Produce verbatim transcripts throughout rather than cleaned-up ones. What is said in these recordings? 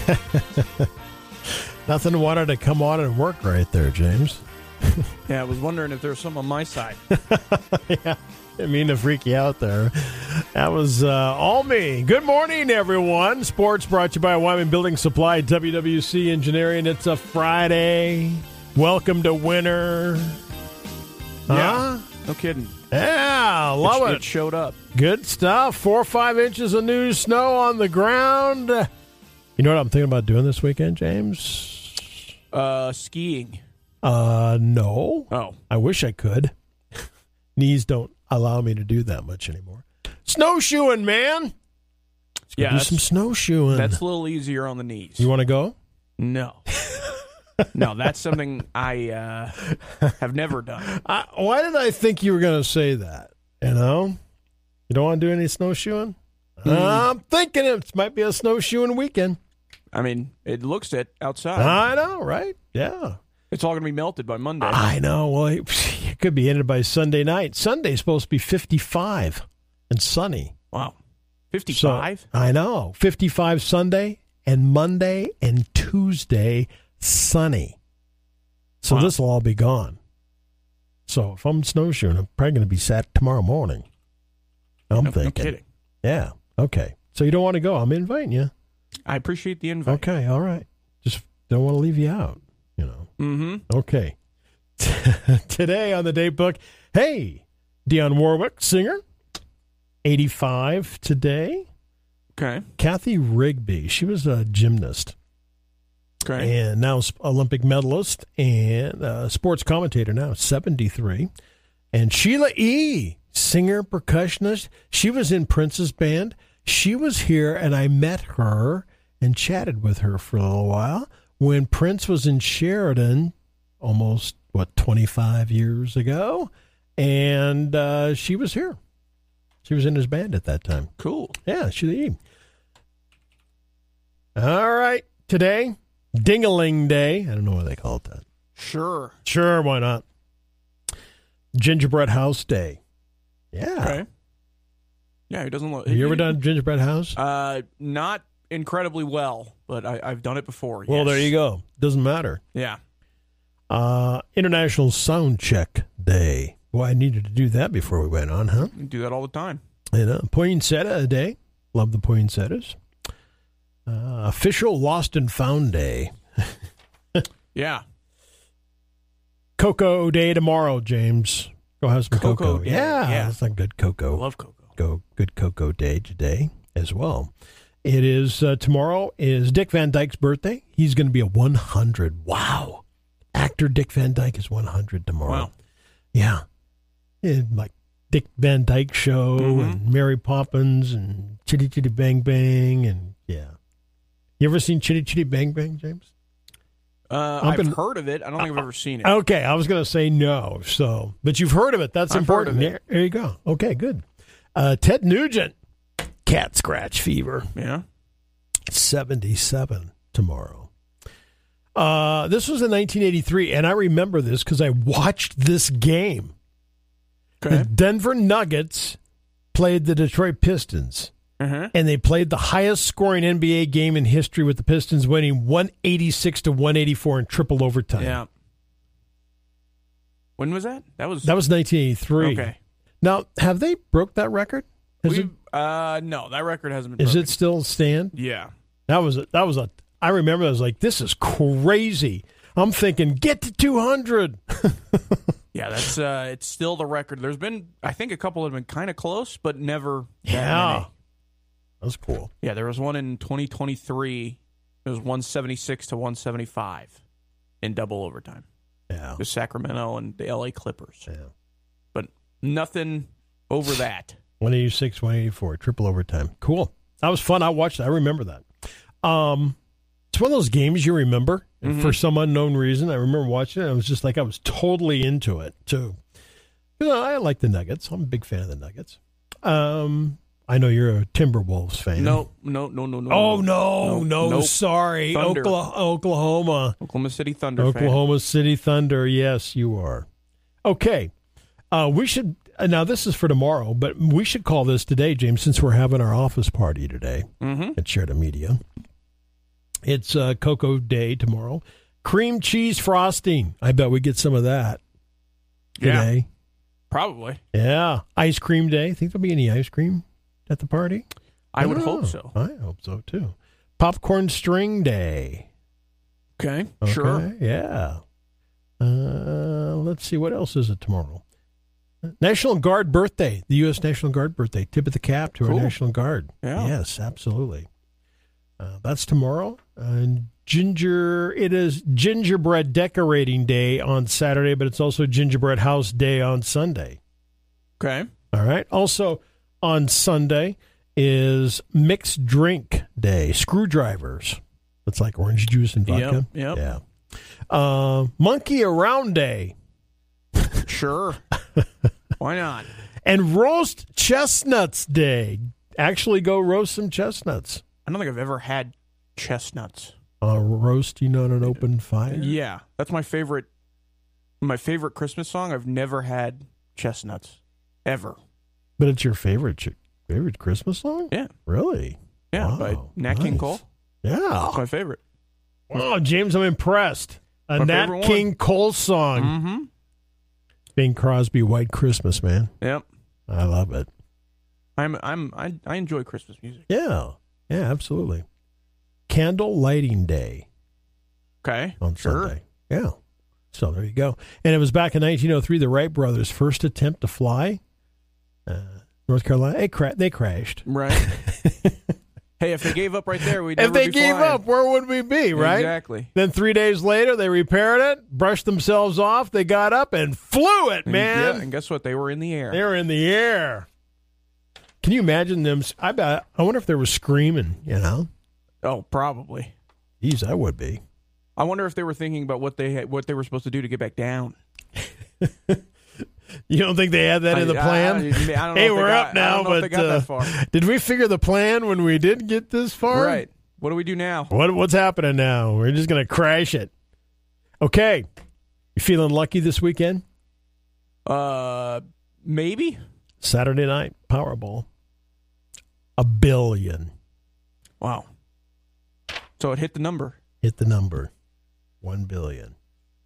Nothing wanted to come on and work right there, James. Yeah, I was wondering if there was some on my side. Yeah, I mean to freak you out there. That was uh, all me. Good morning, everyone. Sports brought to you by Wyman Building Supply, W W C Engineering. It's a Friday. Welcome to winter. Yeah, Huh? no kidding. Yeah, love it, it. It showed up. Good stuff. Four or five inches of new snow on the ground. You know what I'm thinking about doing this weekend, James? Uh, skiing. Uh, no. Oh. I wish I could. Knees don't allow me to do that much anymore. Snowshoeing, man. Let's go Yeah, do some snowshoeing. That's a little easier on the knees. You want to go? No. No, that's something I uh, have never done. I, why did I think you were going to say that? You know? You don't want to do any snowshoeing? Mm. I'm thinking it might be a snowshoeing weekend. I mean, it looks it outside. I know, right? Yeah. It's all going to be melted by Monday. I know. Well, it, it could be ended by Sunday night. Sunday's supposed to be fifty-five and sunny. Wow. fifty-five? So, I know. fifty-five Sunday and Monday and Tuesday sunny. So Wow. this will all be gone. So if I'm snowshoeing, I'm probably going to be sat tomorrow morning. I'm no, thinking. No kidding. Yeah. Okay. So you don't want to go. I'm inviting you. I appreciate the invite. Okay. All right. Just don't want to leave you out, you know. Mm-hmm. Okay. Today on the date book, hey, Dionne Warwick, singer, eighty-five today. Okay. Kathy Rigby, she was a gymnast. Okay. And now Olympic medalist and uh, sports commentator now, seventy-three. And Sheila E., singer, percussionist. She was in Prince's band. She was here, and I met her and chatted with her for a little while when Prince was in Sheridan almost, what, twenty-five years ago. And uh, she was here. She was in his band at that time. Cool. Yeah, Sheila E. All right. Today, Ding-a-ling Day. I don't know why they call it that. Sure. Sure, why not? Gingerbread House Day. Yeah. Okay. Yeah, he doesn't look. Have you ever done gingerbread house? Uh, not incredibly well, but I, I've done it before. Well, yes. there you go. Doesn't matter. Yeah. Uh, International Sound Check Day. Well, I needed to do that before we went on, huh? You do that all the time. You know, Poinsettia Day. Love the poinsettias. Uh, official Lost and Found Day. Yeah. Cocoa Day tomorrow, James. Go have some Cocoa cocoa. Day, Yeah, yeah. that's a good I cocoa. love cocoa. Go good cocoa day today as well. It is uh, tomorrow is Dick Van Dyke's birthday. He's going to be a one hundred. Wow. Actor Dick Van Dyke is one hundred tomorrow. Wow. Yeah. And like Dick Van Dyke Show Mm-hmm. and Mary Poppins and Chitty Chitty Bang Bang and yeah. You ever seen Chitty Chitty Bang Bang, James? Uh, I've I've been- heard of it. I don't think I've ever seen it. Okay, I was going to say no. So, but you've heard of it. That's I've heard important. of it. There, there you go. Okay, good. Uh, Ted Nugent, cat scratch fever. Yeah. seventy-seven tomorrow. Uh, this was in nineteen eighty-three, and I remember this because I watched this game. Okay. The Denver Nuggets played the Detroit Pistons, Uh-huh. and they played the highest scoring N B A game in history with the Pistons winning one eighty-six to one eighty-four in triple overtime. Yeah. When was that? That was. That was nineteen eighty-three. Okay. Now, have they broke that record? Is We it, uh no, that record hasn't been. is broken. it still stand? Yeah. That was a, that was a. I remember I was like, this is crazy. I'm thinking, get to two hundred. Yeah, that's uh it's still the record. There's been I think a couple have been kind of close, but never that Yeah. many. That's cool. Yeah, there was one in twenty twenty-three. It was one seventy-six to one seventy-five in double overtime. Yeah. With Sacramento and the L A Clippers. Yeah. But nothing over that. one eighty-six, one eighty-four, triple overtime. Cool. That was fun. I watched it. I remember that. Um, it's one of those games you remember Mhm. for some unknown reason. I remember watching it. I was just like, I was totally into it, too. You know, I like the Nuggets. I'm a big fan of the Nuggets. Um, I know you're a Timberwolves fan. No, no, no, no, no. Oh, no, no, no, nope. sorry. Thunder. Oklahoma, Oklahoma. Oklahoma City Thunder fan. Oklahoma City Thunder. Yes, you are. Okay. Uh, we should, uh, now this is for tomorrow, but we should call this today, James, since we're having our office party today Mm-hmm. at Sheridan Media. It's uh, Cocoa Day tomorrow. Cream cheese frosting. I bet we get some of that today. Yeah, probably. Yeah. Ice cream day. Think there'll be any ice cream at the party? I, I would know. hope so. I hope so, too. Popcorn string day. Okay, okay. sure. Yeah. Uh, let's see. What else is it tomorrow? National Guard birthday. The U S National Guard birthday. Tip of the cap to Cool. our National Guard. Yeah. Yes, absolutely. Uh, that's tomorrow. And ginger, it is gingerbread decorating day on Saturday, but it's also gingerbread house day on Sunday. Okay. All right. Also on Sunday is mixed drink day. Screwdrivers. That's like orange juice and vodka. Yep. yep. Yeah. Uh, monkey around day. Sure. Why not? And roast chestnuts day. Actually go roast some chestnuts. I don't think I've ever had chestnuts. Uh, roasting on an open fire. Yeah, that's my favorite. My favorite Christmas song. I've never had chestnuts, ever. But it's your favorite ch- favorite Christmas song? Yeah. Really? Yeah, Wow, by Nat King nice. Cole. Yeah. That's my favorite. Wow, James, I'm impressed. A My Nat favorite King Cole song. Mm-hmm. Bing Crosby, White Christmas, man. Yep. I love it. I'm. I'm. I, I enjoy Christmas music. Yeah. Yeah, absolutely. Candle lighting day Okay. on sure. Sunday. Yeah. So there you go. And it was back in nineteen oh three, the Wright brothers' first attempt to fly. Uh, North Carolina, they, cra- they crashed. Right. Hey, if they gave up right there, we'd If never they be gave flying. up, where would we be, right? Exactly. Then three days later, they repaired it, brushed themselves off, they got up and flew it, man. Yeah, and guess what? They were in the air. They were in the air. Can you imagine them? I bet. I wonder if they were screaming, you know? Oh, probably. Geez, I would be. I wonder if they were thinking about what they had, what they were supposed to do to get back down. You don't think they had that in the I- plan? I, I don't know Hey, if they we're got- up I now, don't know if but they got uh, that far. did we figure the plan when we did get this far? Right. What do we do now? What What's happening now? We're just going to crash it. Okay. You feeling lucky this weekend? Uh, maybe. Saturday night, Powerball. A billion. Wow. So it hit the number. Hit the number. One billion.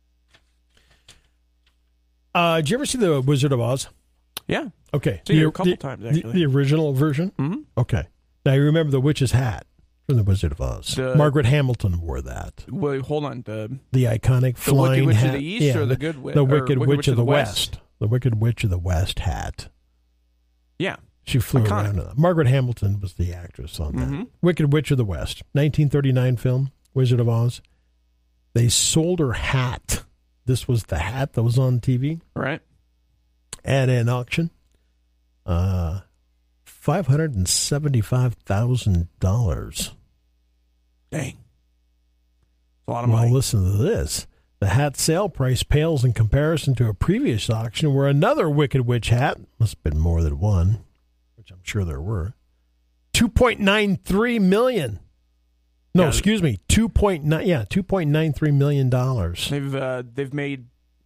Uh, did you ever see The Wizard of Oz? Yeah. Okay. Seen it The- a couple the- times, the- actually. The, original version? Mm-hmm. Okay. Now you remember the witch's hat from The Wizard of Oz. The- Margaret Hamilton wore that. Wait, hold on. The The iconic the flying Wicked Witch hat. of the East Yeah, or the Good Witch? the or Wicked, Witch, of the West. The Wicked Witch of the West hat. Yeah. She flew Iconic. around in that. Margaret Hamilton was the actress on that. Mhm. Wicked Witch of the West, nineteen thirty-nine film, Wizard of Oz. They sold her hat. This was the hat that was on T V Right. at an auction. Uh, five hundred seventy-five thousand dollars. Dang. It's a lot of Well, money. listen to this. The hat sale price pales in comparison to a previous auction where another Wicked Witch hat, must have been more than one, which I'm sure there were, two point nine three million dollars. No, Yeah. excuse me, two point nine yeah, two point nine three million dollars. They've uh, they've made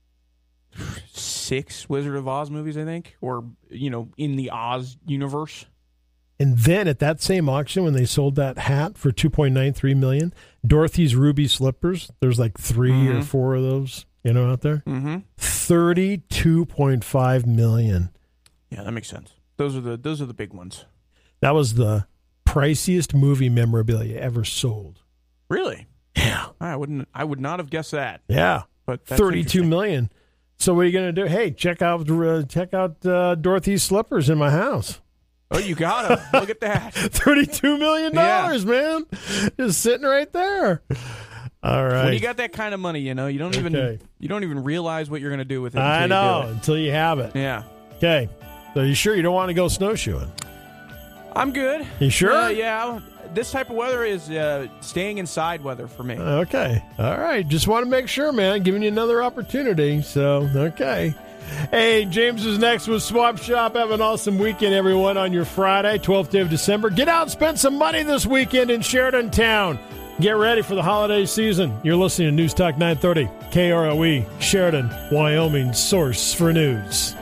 six Wizard of Oz movies, I think, or you know, in the Oz universe. And then at that same auction, when they sold that hat for two point nine three million dollars, Dorothy's ruby slippers, there's like three or Mhm. four of those, you know, out there, Mm-hmm. thirty-two point five million dollars. Yeah, that makes sense. Those are the those are the big ones. That was the priciest movie memorabilia ever sold. Really? Yeah. I wouldn't. I would not have guessed that. Yeah. But that's thirty-two interesting. million. So what are you going to do? Hey, check out uh, check out uh, Dorothy's slippers in my house. Oh, you got him. Look at that. thirty-two million dollars, man. Just sitting right there. All right. When you got that kind of money, you know, you don't even Okay. you don't even realize what you're going to do with it. I until know, You do it. until you have it. Yeah. Okay. So you sure you don't want to go snowshoeing? I'm good. You sure? Uh, yeah. This type of weather is uh, staying inside weather for me. Okay. All right. Just want to make sure, man. Giving you another opportunity. So, okay. Hey, James is next with Swap Shop. Have an awesome weekend, everyone, on your Friday, twelfth day of December. Get out and spend some money this weekend in Sheridan Town. Get ready for the holiday season. You're listening to News Talk nine thirty, K R O E, Sheridan, Wyoming's source for news.